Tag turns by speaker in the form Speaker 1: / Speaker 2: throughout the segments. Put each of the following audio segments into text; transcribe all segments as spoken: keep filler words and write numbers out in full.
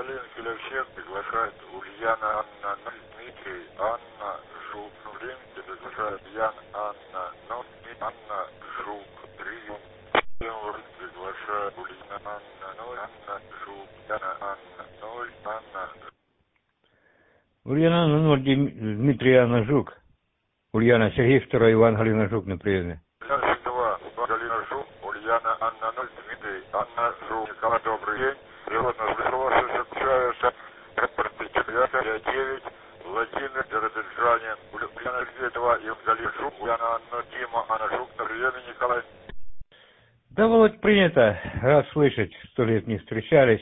Speaker 1: Калинки для всех приглашает Ульяна Анна, Дмитрий, Анна, Жук, Римки приглашает Ян, Анна, но Анна, Жук, прием. Приглашает Ульяна Анна, ноль, Анна, Жук, Яна Анна, ноль, Анна.
Speaker 2: Ульяна Анна, ноль, Дмитрий, Анна, Жук. Ульяна, Сергей, второй, Иван, Галина, Жук на приеме.
Speaker 1: два, Галина, Жук, Ульяна Анна, ноль, Дмитрий, Анна, Жук. Николай, добрый день. Природно взрослые заключаются. Рапорты четыре, девять, Владимир, Биробиджане, Ульяна, два, Галина, Жук, Ульяна Анна, Дима, Анна, Жук на приеме, Николай.
Speaker 2: Да, Володь, принято. Рад слышать, сто лет не встречались.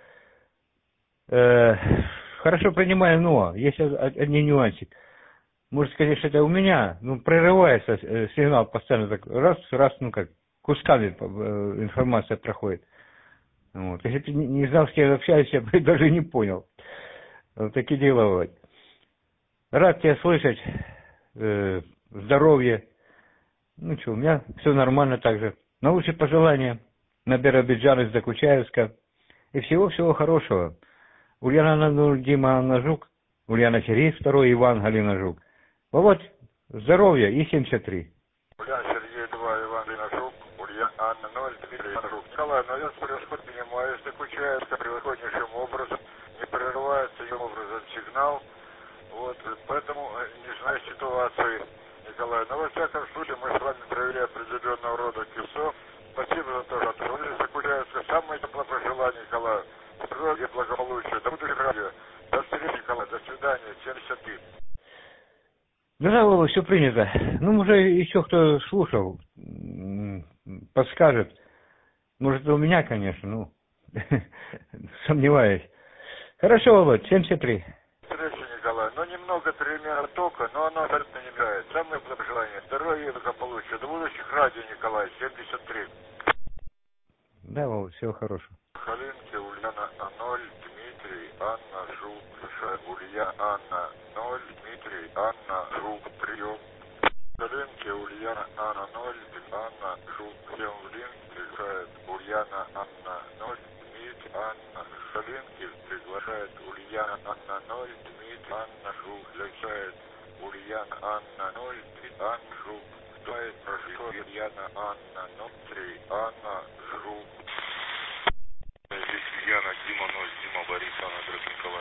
Speaker 2: Э, хорошо принимаю, но есть один нюансик. Может, конечно, это у меня, ну, прерывается э, сигнал постоянно, так раз, раз, ну как, кусками э, информация проходит. Вот. Если ты не, не знал, с кем я общаюсь, я бы даже не понял. Вот такие дела, Володь. Рад тебя слышать. Э, здоровья. Ну что, у меня все нормально также. Наилучшие пожелания на Биробиджан из Докучаевска. И всего-всего хорошего. Ульяна Анна, Дима, Анна, Жук. Ульяна, Сергей, второй, Иван, Галина, Жук. Володь, здоровья и семьдесят три.
Speaker 1: Ульяна, Сергей, два, Иван, Галина, Жук. Ульяна, Анна, ноль, Дмитрий, Анна, Жук. Николай, но я происходит понимаю, из Докучаевска превосходнейшим образом. Не прерывается ее образом сигнал. Вот, поэтому не знаю ситуации, Николай. Но во всяком случае мы с вами провели определенного рода КИСО. Спасибо за то, что отправились Докучаевска. Самое теплое пожелание, Николай. Здоровья и благополучия. До будущих радио. До встречи, Николай. До свидания. семьдесят три.
Speaker 2: Да, Володь, все принято. Ну, уже еще кто слушал, подскажет. Может, это у меня, конечно, ну, сомневаюсь. Хорошо, Володь, семьдесят три.
Speaker 1: Встречи, Николай. Но немного перемена тока, но оно абсолютно не мешает. Самое пожелание. Здоровья и благополучия. До будущих радио, Николай. семьдесят три.
Speaker 2: Да, Володь, всего хорошего.
Speaker 1: Калинки, Ульяна, ноль, Дмитрий, Анна, Жук, Ульяна, Анна, ноль, Дмитрий, Анна, Жук, прием. Калинки, Ульяна, Анна, ноль, Анна, Жук, всем в линк, приглашает Ульяна, Анна, ноль, Дмитрий, Анна, Калинки, приглашает Ульяна, Анна, ноль, Дмитрий, Анна, Жук, приглашает Ульяна, Анна, ноль, Анна, Жук, стоит, прошу, Ульяна, Анна, ноль, три, Анна, Жук. Здесь Ульяна, Дима, ноль, Дима, Борис, Анна, Дрозд, Николай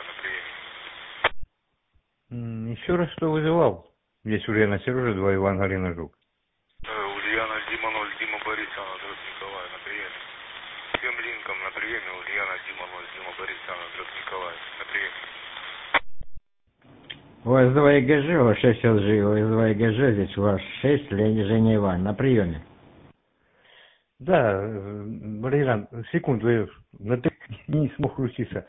Speaker 1: на приеме.
Speaker 2: Еще раз что вызывал? Здесь Ульяна, Сережа, два, Иван, Галина, Жук.
Speaker 1: Ульяна, Дима, ноль, Дима, Борис, Анна, Дрозд, Николай на приеме. Всем линкам на приеме. Ульяна, Дима, ноль, Дима, Борис, Анна, Дрозд, Николай на приеме.
Speaker 3: ОС два ЕГЖ, ОС шесть ЛЖ, ОС два ЕГЖ, здесь у вас шесть, Женя Иван, на приеме.
Speaker 2: Да, Валерьян, секунду, я на ты не смог включиться.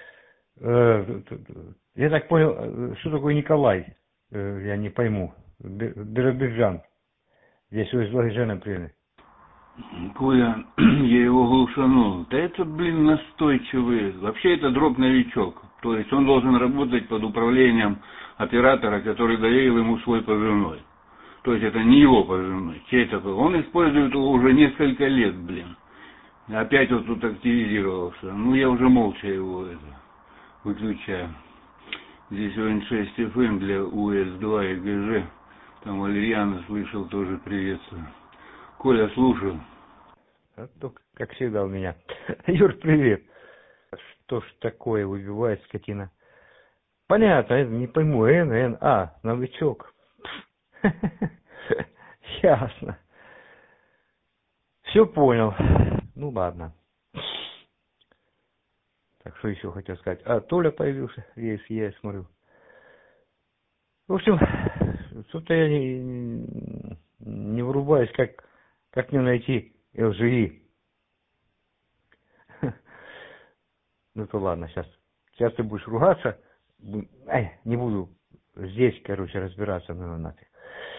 Speaker 2: Я так понял, что такое Николай? Я не пойму. Биробиджан. Здесь ОС два ЕГЖ на приеме.
Speaker 4: Коля, я его глушанул. Да это, блин, настойчивый. Вообще это дроп-новичок. То есть он должен работать под управлением оператора, который доверил ему свой позывной. То есть это не его позывной. Чей-то был. Он использует его уже несколько лет, блин. Опять вот тут активизировался. Ну, я уже молча его это, выключаю. Здесь ОН шесть эф эм для ОС два ЕГЖ. Там Валерьяна слышал, тоже приветствую. Коля, слушаю.
Speaker 2: А то, как всегда у меня. Юр, привет. Что ж такое выбивает скотина? Понятно, не пойму. Н, Н, А, новичок. Ясно. Все понял. Ну ладно. Так, что еще хотел сказать? А, Толя появился. Есть, я смотрю. В общем, что-то я не, не врубаюсь, как, как мне найти эл жи и. Ну то ладно, сейчас. Сейчас ты будешь ругаться. Ай, не буду здесь, короче, разбираться, ну нафиг.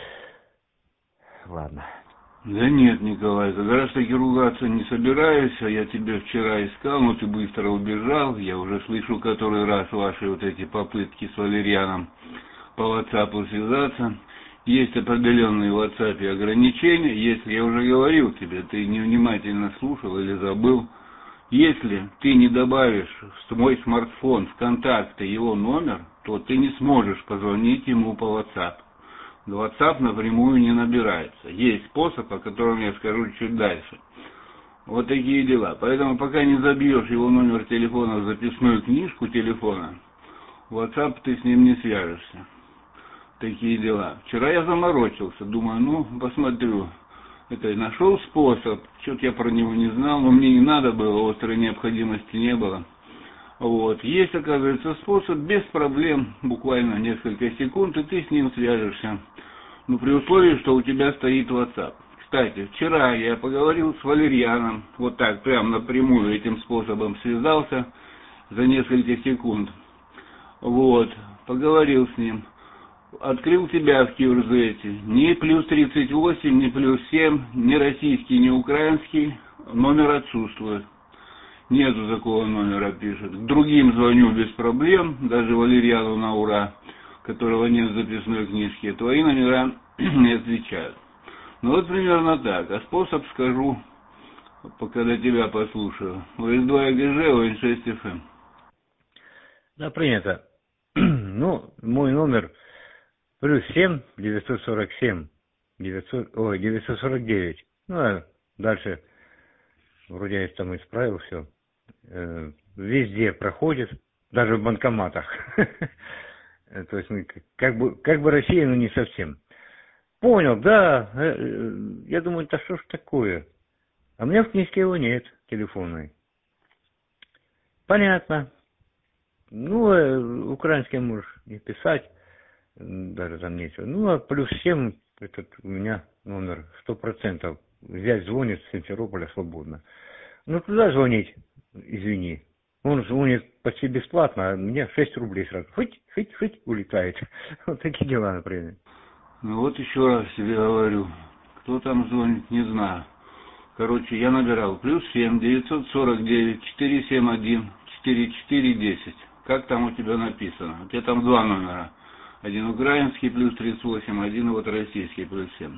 Speaker 2: Ладно.
Speaker 4: Да нет, Николай, как раз таки ругаться не собираюсь, а я тебя вчера искал, но ты быстро убежал, я уже слышу который раз ваши вот эти попытки с Валерьяном по WhatsApp связаться. Есть определенные в WhatsApp ограничения, если я уже говорил тебе, ты невнимательно слушал или забыл, Если ты не добавишь в свой смартфон в контакты его номер, то ты не сможешь позвонить ему по WhatsApp. WhatsApp напрямую не набирается. Есть способ, о котором я скажу чуть дальше. Вот такие дела. Поэтому пока не забьешь его номер телефона в записную книжку телефона, WhatsApp ты с ним не свяжешься. Такие дела. Вчера я заморочился, думаю, ну, посмотрю. Это нашел способ, что-то я про него не знал, но мне не надо было, острой необходимости не было. Вот. Есть, оказывается, способ без проблем, буквально несколько секунд, и ты с ним свяжешься. Но при условии, что у тебя стоит WhatsApp. Кстати, вчера я поговорил с Валерьяном, вот так, прям напрямую этим способом связался за несколько секунд. Вот, поговорил с ним. Открыл тебя в Киурзете. Ни плюс тридцать восемь, ни плюс семь, ни российский, ни украинский номер отсутствует. Нету такого номера, пишет. К другим звоню без проблем, даже Валерьяну на ура, которого нет в записной книжке. Твои номера не отвечают. Ну вот примерно так. А способ скажу, пока до тебя послушаю. о эс два а гэ жэ, о эн шесть эф эм.
Speaker 2: Да, принято. Ну, мой номер плюс семь девятьсот сорок семь девятьсот, ой, девятьсот сорок девять. Ну, а дальше вроде я там исправил все. Э, везде проходит, даже в банкоматах. То есть мы как бы, как бы Россия, но не совсем. Понял, да. Я думаю, да что ж такое? А у меня в книжке его нет, телефонной. Понятно. Ну, украинский можешь не писать, даже там нечего. Ну, а плюс семь, этот у меня номер сто процентов. Взять звонит с Симферополя свободно. Ну, туда звонить, извини. Он звонит почти бесплатно, а мне шесть рублей сразу. Хоть, хоть, хоть улетает. Вот такие дела, например.
Speaker 4: Ну вот еще раз тебе говорю, кто там звонит, не знаю. Короче, я набирал плюс семь девятьсот сорок девять четыреста семьдесят один сорок четыре десять. Как там у тебя написано? У тебя там два номера. Один украинский плюс тридцать восемь, один вот российский плюс семь.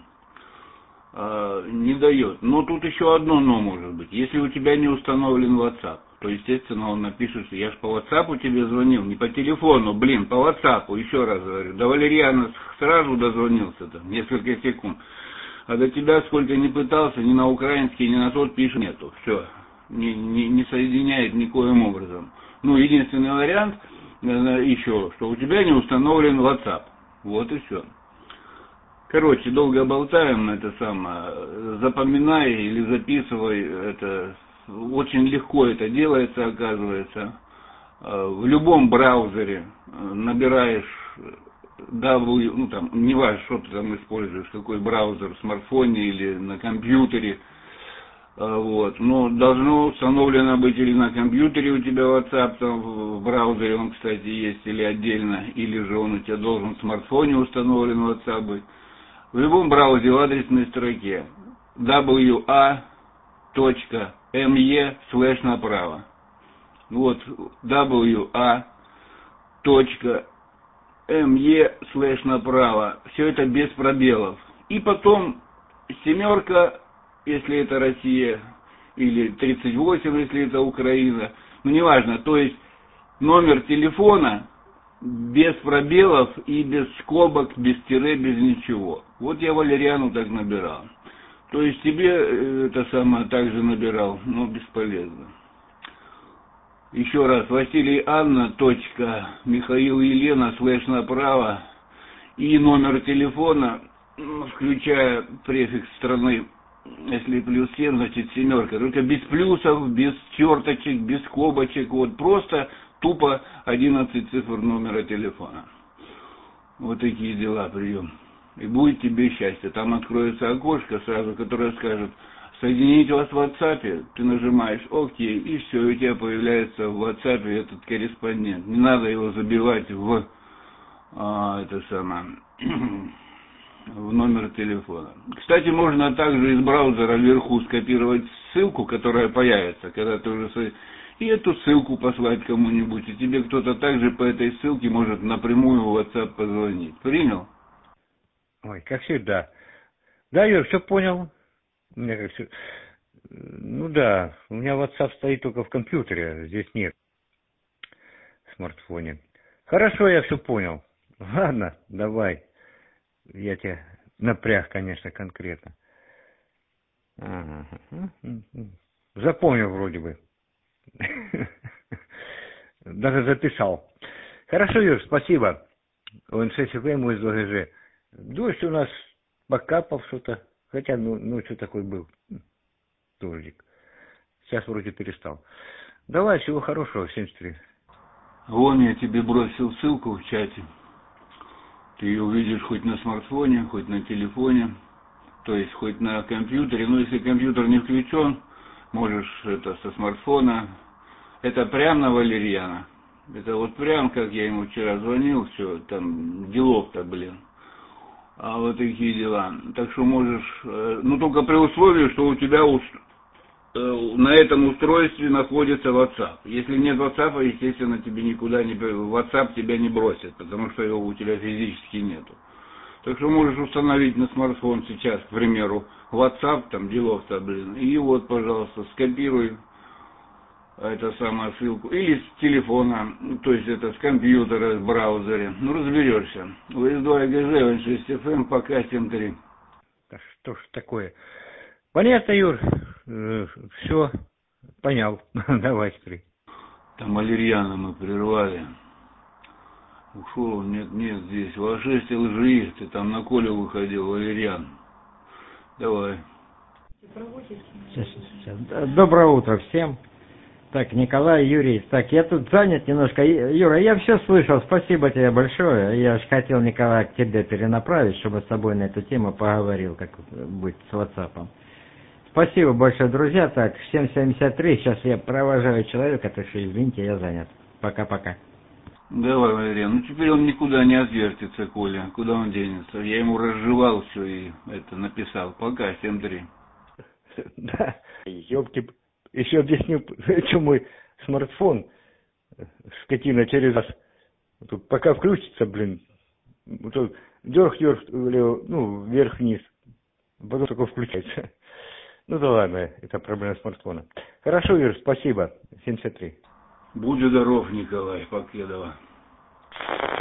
Speaker 4: А, не дает. Но тут еще одно но может быть. Если у тебя не установлен WhatsApp, то, естественно, он напишет, что я ж по WhatsApp тебе звонил, не по телефону, блин, по WhatsApp, еще раз говорю. До Валерьяна сразу дозвонился там, несколько секунд. А до тебя сколько не пытался, ни на украинский, ни на тот пишет нету. Все, не, не, не соединяет никоим образом. Ну, единственный вариант еще, что у тебя не установлен WhatsApp. Вот и все. Короче, долго болтаем, это самое, запоминай или записывай, это очень легко это делается, оказывается. В любом браузере набираешь W, ну там, не важно, что ты там используешь, какой браузер, в смартфоне или на компьютере, вот, но должно установлено быть или на компьютере у тебя WhatsApp, там в браузере он, кстати, есть, или отдельно, или же он у тебя должен в смартфоне установлен WhatsApp быть. В любом браузере в адресной строке дабл ю а точка эм и слэш направо. Вот дабл ю а точка эм и слэш направо. Все это без пробелов. И потом семерка, если это Россия, или тридцать восемь, если это Украина. Ну, неважно. То есть номер телефона без пробелов и без скобок, без тире, без ничего. Вот я Валерьяну так набирал. То есть тебе это самое также набирал, но бесполезно. Еще раз, Василий Анна, точка, Михаил Елена, слэш направо, и номер телефона, включая префикс страны, если плюс семь, значит семерка, только без плюсов, без черточек, без скобочек, вот просто тупо одиннадцать цифр номера телефона. Вот такие дела, прием. И будет тебе счастье. Там откроется окошко сразу, которое скажет: соединить вас в WhatsApp, ты нажимаешь ОК, и все, у тебя появляется в WhatsApp этот корреспондент. Не надо его забивать в, а, это самое, в номер телефона. Кстати, можно также из браузера вверху скопировать ссылку, которая появится, когда ты уже... И эту ссылку послать кому-нибудь, и тебе кто-то также по этой ссылке может напрямую в WhatsApp позвонить. Принял?
Speaker 2: Ой, как всегда. Да, Юр, все понял. У меня как все... Ну да, у меня WhatsApp стоит только в компьютере, здесь нет, в смартфоне. Хорошо, я все понял. Ладно, давай. Я тебя напряг, конечно, конкретно. Ага. Запомнил вроде бы. Даже записал. Хорошо, Юр, спасибо. ОН шесть эф эм из ОГЖ. Дождь у нас покапал что-то. Хотя, ну, ночью такой был. Дождик. Сейчас вроде перестал. Давай, всего хорошего, семьдесят три.
Speaker 4: Вон я тебе бросил ссылку в чате. Ты ее увидишь хоть на смартфоне, хоть на телефоне, то есть хоть на компьютере. Но если компьютер не включен, можешь это со смартфона. Это прям на Валерьяна. Это вот прям, как я ему вчера звонил, все, там делов-то, блин. А вот такие дела. Так что можешь, ну только при условии, что у тебя на этом устройстве находится WhatsApp. Если нет WhatsApp, естественно, тебе никуда не... WhatsApp тебя не бросит, потому что его у тебя физически нету. Так что можешь установить на смартфон сейчас, к примеру, WhatsApp, там, делов-то, блин, и вот, пожалуйста, скопируй эту самую ссылку. Или с телефона, то есть это с компьютера, с браузере. Ну, разберешься. вэ эс два эй джи жэ, эн шесть эф эм, пока семь три.
Speaker 2: Да что ж такое? Понятно, Юр. Э, все, понял. Давай, смотри.
Speaker 4: Там Валерьяна мы прервали. Ушел, нет, нет, здесь. Ложись и лжи, ты там на Колю выходил, Валерьян. Давай.
Speaker 3: Сейчас, сейчас. Доброе утро всем. Так, Николай, Юрий. Так, я тут занят немножко. Юра, я все слышал. Спасибо тебе большое. Я же хотел, Николай, к тебе перенаправить, чтобы с тобой на эту тему поговорил, как быть с WhatsApp. Спасибо большое, друзья. Так, семь семьдесят три. Сейчас я провожаю человека, так что извините, я занят. Пока-пока.
Speaker 4: Давай, Валерьян. Ну, теперь он никуда не отвертится, Коля. Куда он денется? Я ему разжевал все и это написал. Пока, семь три.
Speaker 2: Да, ёпки, еще объясню, что мой смартфон, скотина, через раз, тут пока включится, блин, вот дерг, дерг, ну, вверх-вниз, потом только включается. Ну да ладно, это проблема смартфона. Хорошо, Юр, спасибо, семьдесят три.
Speaker 4: Будь здоров, Николай Покедова.